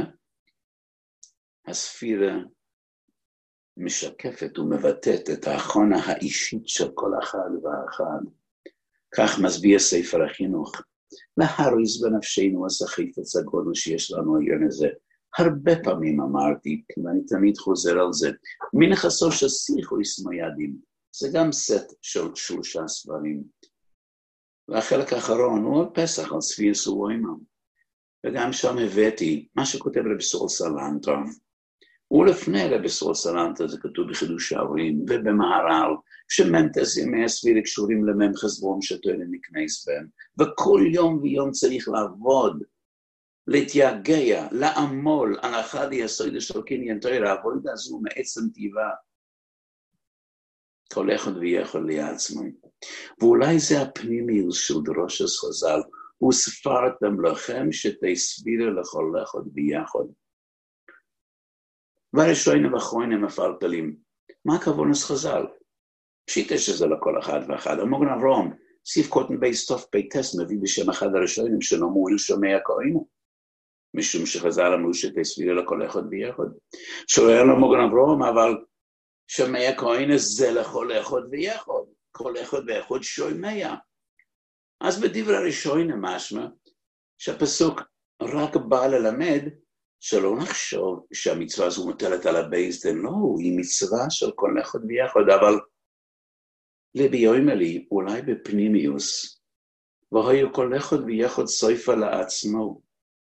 הספירה משקפת ומבטאת את ההכנה האישית של כל אחד ואחד. כך מסביר ספר החינוך. להריז בנפשנו הסחיפץ הגודל שיש לנו היום הזה. הרבה פעמים אמרתי, ואני תמיד חוזר על זה, מנכסו של שיחו ישמו ידים. זה גם סט של 3 ספרים. והחלק האחרון הוא הפסח על ספיר סווימם. וגם שם הבאתי מה שכותב רבי סול סלנטר. ולפני רבי סול סלנטר זה כתוב בחידוש שערים ובמהר"ל, שממתס ימי הספירה קשורים למם חסבון שתוירים מכנס בהם, וכל יום ויום צריך לעבוד, להתייגע, לעמול על אחד היסוד של קניין תורה, העבודה הזו מעצם טבעה. כל אחד ויכול לעצמו. ואולי זה הפנימיוס של דרושס חז"ל, וספרתם לכם שתסבירו לכל אחד ביחד. והראשונים ואחרונים מפלפלים. מה הכוונה חז"ל? פשיטה שזה לכל אחד ואחד. המוגן אברהם, סיף קוטן בי סטוף בי טס, מביא בשם אחד הראשונים שלא מועיל שומע כהנו. משום שחז"ל אמרו שתסבירו לכל אחד ביחד. שואל המוגן אברהם, אבל שומע כהנו זה לכל אחד ביחד. כל אחד ואחד שומע. אז בדברי הראשונים משמע, שהפסוק רק בא ללמד, שלא נחשוב שהמצווה הזו מוטלת על הבייסדן, לא, היא מצווה של כל אחד ויחד, אבל לביום לי, אולי בפנימיוס, והיו כל אחד ויחד סויפה לעצמו.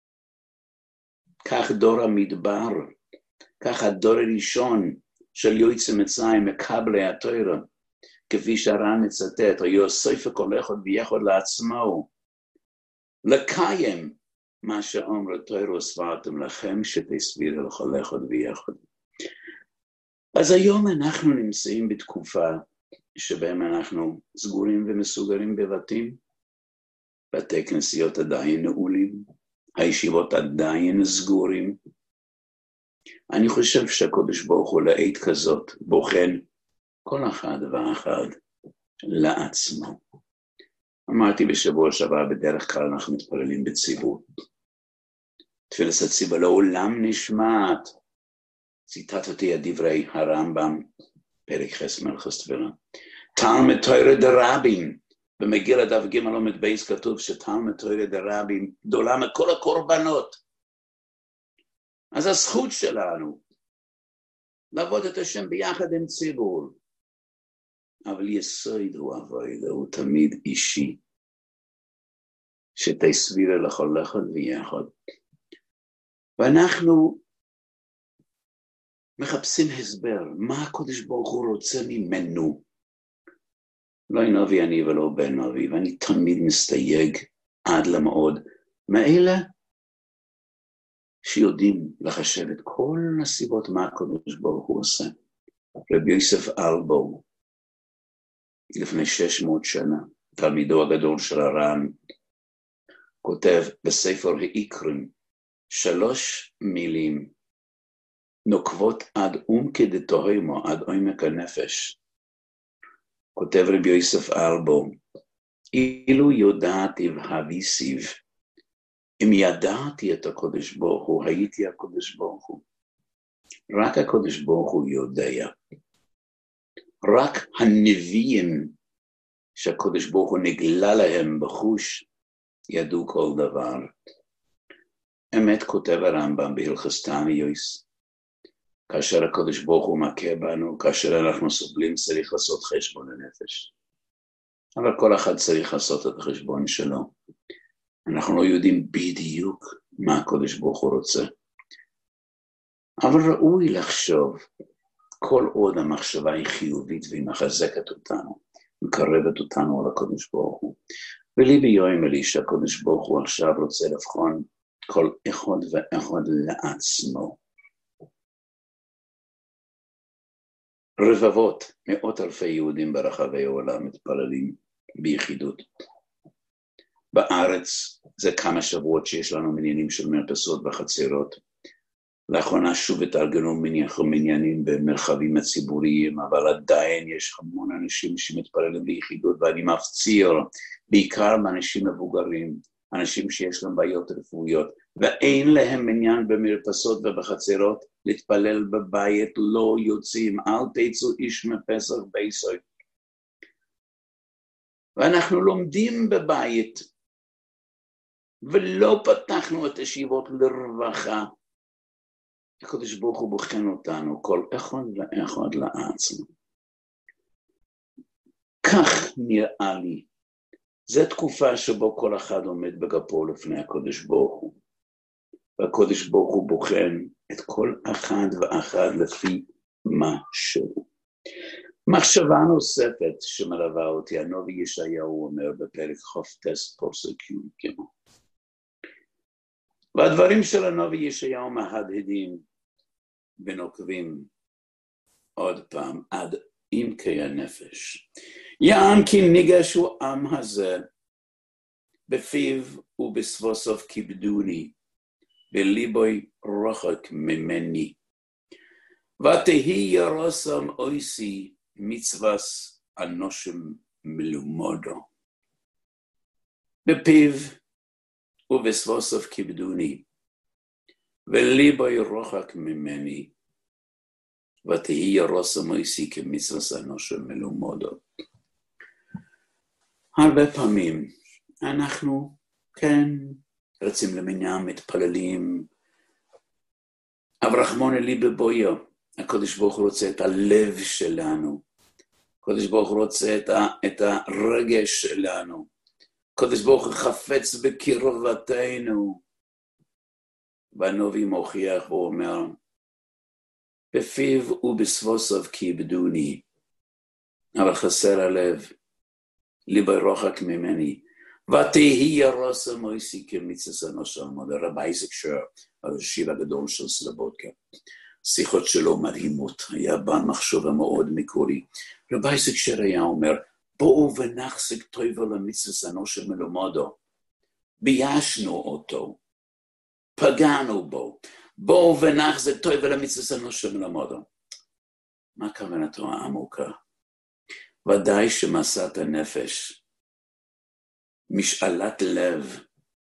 כך דור המדבר, כך הדור הראשון של יועצי מצרים, מקבלי התורה, כפי שהר"ן מצטט, היו סויפה כל אחד ויחד לעצמו, לקיים, מה שאומר תורה וסברתם לכם שתסבירו לכל אחד ויחד. אז היום אנחנו נמצאים בתקופה שבהם אנחנו סגורים ומסוגרים בבתים, בתי כנסיות עדיין נעולים, הישיבות עדיין סגורים. אני חושב שהקדוש ברוך הוא לעת כזאת בוחן כל אחד ואחד לעצמו. אמרתי בשבוע שעבר, בדרך כלל אנחנו מתפללים בציבור. תפילת הציבור לעולם נשמעת. ציטטתי את דברי הרמב"ם, פרק חס מלכות תפילה. תלמוד תורה דרבים, במגילה דף ג' עמוד בייס כתוב שתלמוד תורה דרבים גדולה מכל הקורבנות. אז הזכות שלנו לעבוד את השם ביחד עם ציבור. אבל יסוד הוא עבודה, הוא תמיד אישי. שתסבירה לכל אחד ויחד. ואנחנו מחפשים הסבר, מה הקדוש ברוך הוא רוצה ממנו. לא נביא אני ולא בן נביא, ואני תמיד מסתייג עד למאוד, מאלה שיודעים לחשב את כל הסיבות מה הקדוש ברוך הוא עושה. רבי יוסף אלבו, לפני 600 שנה, תלמידו הגדול של הר"ן, כותב בספר העיקרים, 3 מילים נוקבות עד עומקא דתהומו, עד עומק הנפש. כותב רבי יוסף אלבו, אילו יודעתי והביסיב, אם ידעתי את הקדוש ברוך הוא, הייתי הקדוש ברוך הוא. רק הקדוש ברוך הוא יודע. רק הנביאים שהקדוש ברוך הוא נגלה להם בחוש, ידעו כל דבר. אמת כותב הרמב"ם בהלכות תעניות, כאשר הקדוש ברוך הוא מכה בנו, כאשר אנחנו סובלים, צריך לעשות חשבון הנפש. אבל כל אחד צריך לעשות את החשבון שלו. אנחנו לא יודעים בדיוק מה הקדוש ברוך הוא רוצה. אבל ראוי לחשוב, כל עוד המחשבה היא חיובית והיא מחזקת אותנו, מקרבת אותנו על הקדוש ברוך הוא. ולי ביום לי שהקדוש ברוך הוא עכשיו רוצה לבחון כל אחד ואחד לעצמו. רבבות, מאות אלפי יהודים ברחבי העולם מתפללים ביחידות. בארץ זה כמה שבועות שיש לנו מניינים של מרפסות בחצרות. לאחרונה שוב התארגנו מניינים במרחבים הציבוריים, אבל עדיין יש המון אנשים שמתפללים ביחידות, ואני מפציר בעיקר באנשים מבוגרים, אנשים שיש להם בעיות רפואיות, ואין להם מניין במרפסות ובחצרות, להתפלל בבית, לא יוצאים, אל תצאו איש מפסח ביסוי. ואנחנו לומדים בבית, ולא פתחנו את הישיבות לרווחה. הקדוש ברוך הוא בוחן אותנו, כל אחד ואחד לעצמו. כך נראה לי, זו תקופה שבו כל אחד עומד בגפו לפני הקודש ברוך הוא. והקודש ברוך הוא בוחן את כל אחד ואחד לפי מה שהוא. מחשבה נוספת שמלווה אותי, הנביא ישעיהו אומר בפרק חופטס פוסק י"ג. והדברים של הנביא ישעיהו מהדהדים ונוקבים עוד פעם עד עמקי הנפש. יען כי ניגשו עם הזה בפיו ובסבוסוף כיבדוני וליבוי רחוק ממני. ותהי ירוסם אויסי מצווס אנושם מלומדו. בפיו ובסבוסוף כיבדוני וליבוי רחוק ממני. ותהי ירוסם אויסי כמצווס אנושם מלומדו. הרבה פעמים אנחנו כן רצים למניין, מתפללים, אבל רחמון אלי בבויו, הקדוש ברוך הוא רוצה את הלב שלנו, הקדוש ברוך הוא רוצה את הרגש שלנו, הקדוש ברוך הוא חפץ בקרבתנו, והנביא מוכיח ואומר, בפיו ובסבוסוב כיבדוני, אבל חסר הלב, ליבי רחוק ממני, ותהי ירוסם אויסי כמצווס אנושם מלומדו. רב אייזק שר, הראשי הגדול של סלובודקה, שיחות שלו מדהימות, היה בעל מחשבה מאוד מקורי. רב אייזק שר היה אומר, בואו ונחזק טובה למצווס אנושם מלומדו, ביישנו אותו, פגענו בו, בואו ונחזק טובה למצווס אנושם מלומדו. מה כוונתו העמוקה? ודאי שמסעת הנפש, משאלת לב,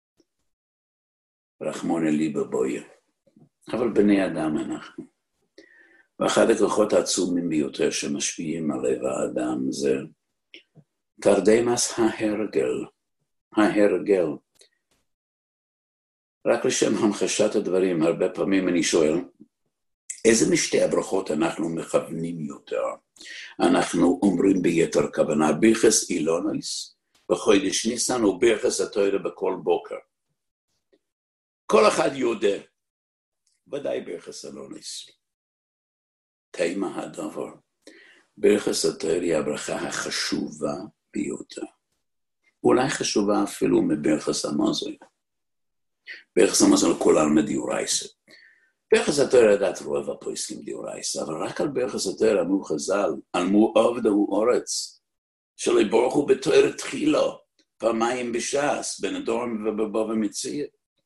רחמון אלי בבויה. אבל בני אדם אנחנו. ואחד הכוחות העצומים ביותר שמשפיעים על לב האדם זה תרדמס ההרגל. רק לשם המחשת הדברים, הרבה פעמים אני שואל, איזה משתי הברכות אנחנו מכוונים יותר? אנחנו אומרים ביתר כוונה, ברכס אילונוס, בחודש ניסן וברכס התורה בכל בוקר. כל אחד יודע, ודאי ברכס אילונוס. תימה הדבר, ברכס התורה היא הברכה החשובה ביותר. אולי חשובה אפילו מברכס המזון. ברכס המזון לכולם מדיורייסה. ברכס התורה לדעת רוב הפוסקים דיורייסה, אבל רק על ברכס התורה אמרו חז"ל, עלמו עבדו אורץ, שלא ברכו בתורה תחילו, פעמיים בש"ס, בנדורם ובבוא ומציע.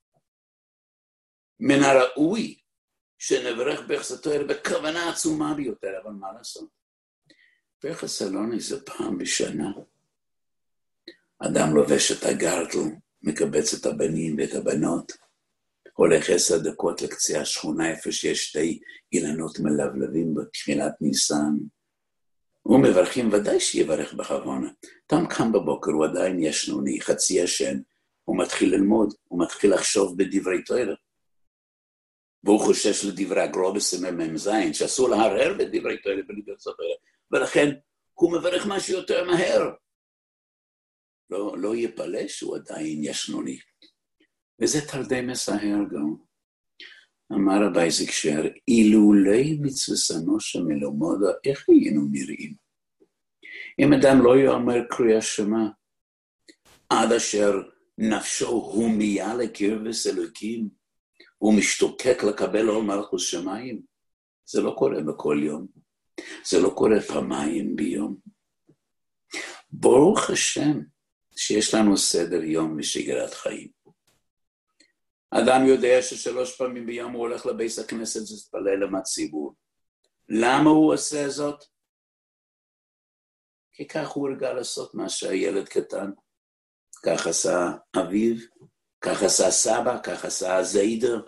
מן הראוי שנברך ברכס התורה בכוונה עצומה ביותר, אבל מה לעשות? ברכס אילונוס זה פעם בשנה. אדם לובש את הגרטל, מקבץ את הבנים ואת הבנות, הולך 10 דקות לקצה השכונה, איפה שיש 2 אילנות מלבלבים בתחילת ניסן, ומברכים, ודאי שיברך בכוונה. תם קם בבוקר, הוא עדיין ישנוני, חצי ישן, הוא מתחיל ללמוד, הוא מתחיל לחשוב בדברי תורה. והוא חושש לדברי הגרו בסמ"ם זין, שאסור להרהר בדברי תורה בליבת תורה, ולכן הוא מברך משהו יותר מהר. לא יפלא שהוא עדיין ישנוני. וזה תרדמס ההרגל. אמר רב אייזק שר, אילולי מצווס אנושם מלומדו, איך היינו נראים? אם אדם לא יאמר קריאה שמע, עד אשר נפשו הומיה לקרבס אלוקים, הוא משתוקק לקבל עול מלכות שמיים, זה לא קורה בכל יום, זה לא קורה פעמיים ביום. ברוך השם שיש לנו סדר יום ושגרת חיים. אדם יודע ש3 פעמים ביום הוא הולך לבית הכנסת להתפלל עם הציבור. למה הוא עושה זאת? כי כך הוא רגע לעשות מה שהילד קטן. כך עשה אביו, כך עשה סבא, כך עשה זיידר.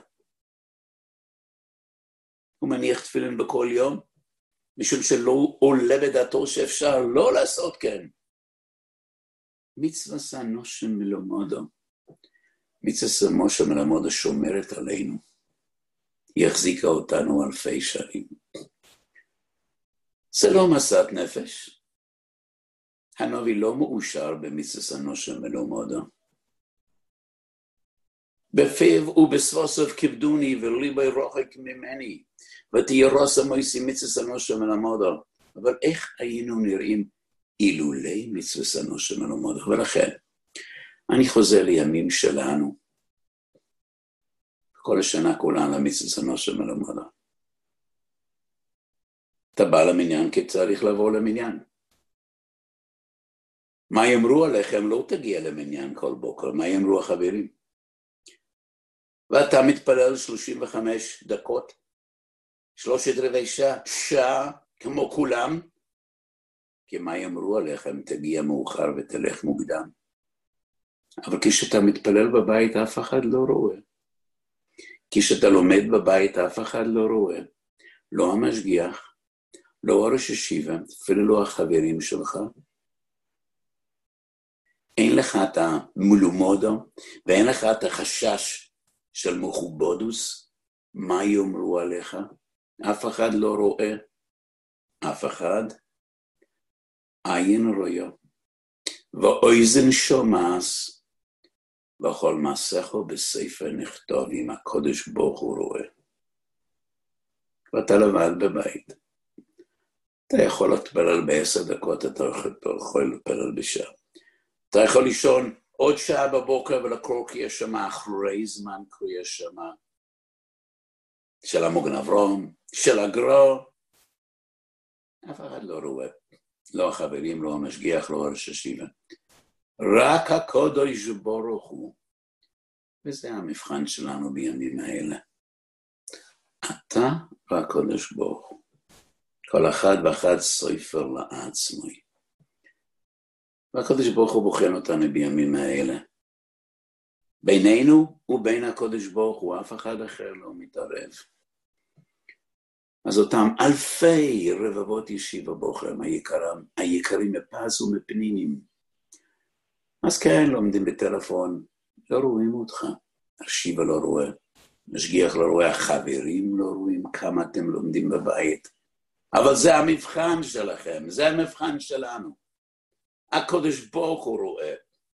הוא מניח תפילין בכל יום, משום שלא עולה בדעתו שאפשר לא לעשות כן. מצווס אנושם מלומדו. מצווס אנושם מלומדו שומרת עלינו. היא החזיקה אותנו אלפי שנים. זה לא מסעת נפש. הנביא לא מאושר במצוות הנושם ולומדו. בפיו ובסבוסף כבדוני וליבי רוחק ממני, ותהיה רוסה מויסי מצוות הנושם ולומדו. אבל איך היינו נראים אילולי מצוות הנושם ולומדו? ולכן, אני חוזר לימים שלנו, כל השנה כולה למצוות הנושם ולומדו. אתה בא למניין כי צריך לבוא למניין. מה יאמרו עליכם? לא תגיע למניין כל בוקר. מה יאמרו החברים? ואתה מתפלל 35 דקות, 3/4 שעה, שעה כמו כולם, כי מה יאמרו עליכם? תגיע מאוחר ותלך מוקדם. אבל כשאתה מתפלל בבית אף אחד לא רואה. כשאתה לומד בבית אף אחד לא רואה. לא המשגיח, לא ראש הישיבה, אפילו לא החברים שלך. אין לך את המלומדו, ואין לך את החשש של מכובודוס, מה יאמרו עליך? אף אחד לא רואה, אף אחד. עין רואה, ואוזן שומעת, וכל מעשיך בספר נכתוב, אם הקדוש ברוך הוא רואה. ואתה לבד בבית. אתה יכול להתפלל ב10 דקות, אתה יכול להתפלל בשעה. אתה יכול לישון עוד שעה בבוקר ולקרוא קריאה שמע אחרי זמן קריאה שמע של המוגן אברהם, של הגר"א. אף אחד לא רואה. לא החברים, לא המשגיח, לא ראש הישיבה. רק הקדוש ברוך הוא. וזה המבחן שלנו בימים האלה. אתה והקדוש ברוך הוא. כל אחד ואחד סופר לעצמו. והקדוש ברוך הוא בוחן אותנו בימים האלה. בינינו ובין הקדוש ברוך הוא, אף אחד אחר לא מתערב. אז אותם אלפי רבבות ישיבה בוחרים היקרים מפס ומפנינים. אז כן, לומדים בטלפון, לא רואים אותך. השיבה לא רואה, משגיח לא רואה, החברים לא רואים כמה אתם לומדים בבית. אבל זה המבחן שלכם, זה המבחן שלנו. הקדוש ברוך הוא רואה.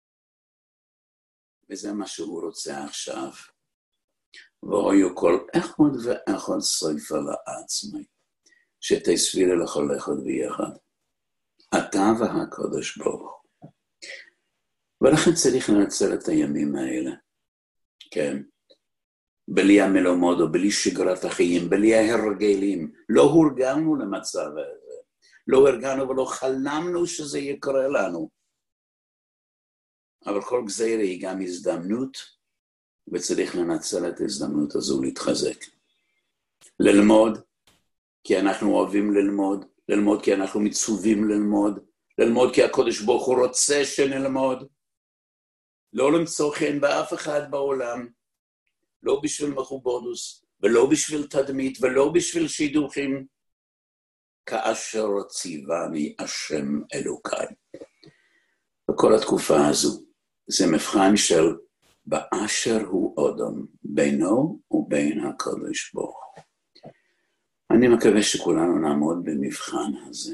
וזה מה שהוא רוצה עכשיו. והיו כל אחד ואחד סופר לעצמי, שתסבירי לכל אחד ויחד. אתה והקדוש ברוך. ולכן צריך לנצל את הימים האלה. כן. בלי המלומד או בלי שגרת החיים, בלי ההרגלים. לא הורגלנו למצב הזה. לא הרגלנו ולא חלמנו שזה יקרה לנו. אבל כל גזירה היא גם הזדמנות, וצריך לנצל את ההזדמנות הזו להתחזק. ללמוד, כי אנחנו אוהבים ללמוד, ללמוד כי אנחנו מצווים ללמוד, ללמוד כי הקדוש ברוך הוא רוצה שנלמוד, לא למצוא חן באף אחד בעולם, לא בשביל מכובודוס, ולא בשביל תדמית, ולא בשביל שידוכים, כאשר ציווני השם אלוקיי. בכל התקופה הזו, זה מבחן של באשר הוא אדם, בינו ובין הקדוש ברוך הוא. אני מקווה שכולנו נעמוד במבחן הזה.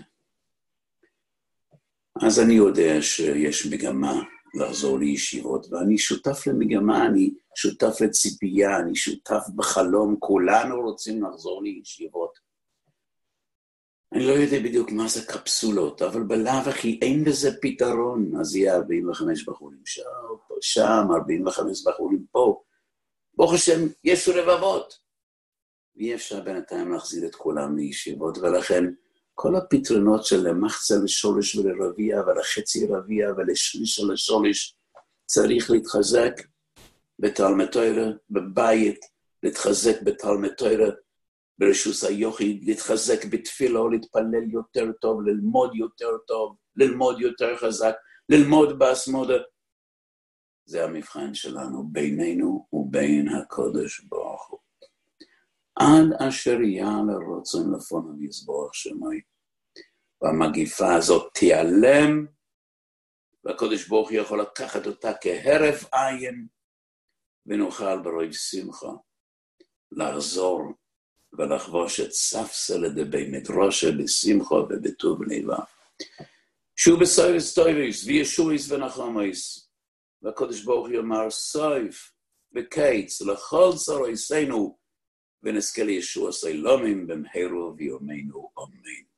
אז אני יודע שיש מגמה לחזור לישיבות, ואני שותף למגמה, אני שותף לציפייה, אני שותף בחלום, כולנו רוצים לחזור לישיבות. אני לא יודע בדיוק מה זה קפסולות, אבל בלאו הכי אין בזה פתרון, אז יהיה 45 בחורים שם, 45 בחורים פה. ברוך השם, יש רבבות. ואי אפשר בינתיים להחזיר את כולם לישיבות, ולכן כל הפתרונות של למחצה לשולש ולרביע, ולחצי רביע ולשליש ולשולש, צריך להתחזק בתלמוד תורה, בבית, להתחזק בתלמוד תורה, ברשוס היחיד, להתחזק בתפילה, להתפלל יותר טוב, ללמוד יותר טוב, ללמוד יותר חזק, ללמוד בהסמודה. זה המבחן שלנו בינינו ובין הקדוש ברוך הוא. עד אשר יהיה לרצון לפון ויזבח שמיים. והמגיפה הזאת תיעלם, והקדוש ברוך הוא יכול לקחת אותה כהרף עין, ונוכל ברוב שמחה לחזור ולחבוש את ספסל דבי מדרשה בשמחה ובטוב לבב. שוב בסויבס טויביס, וישויס ונחמייס, והקדוש ברוך הוא יאמר סויף וקיץ לכל צרייסנו, ונזכה לישוע סלומים במהרה בימינו אמן.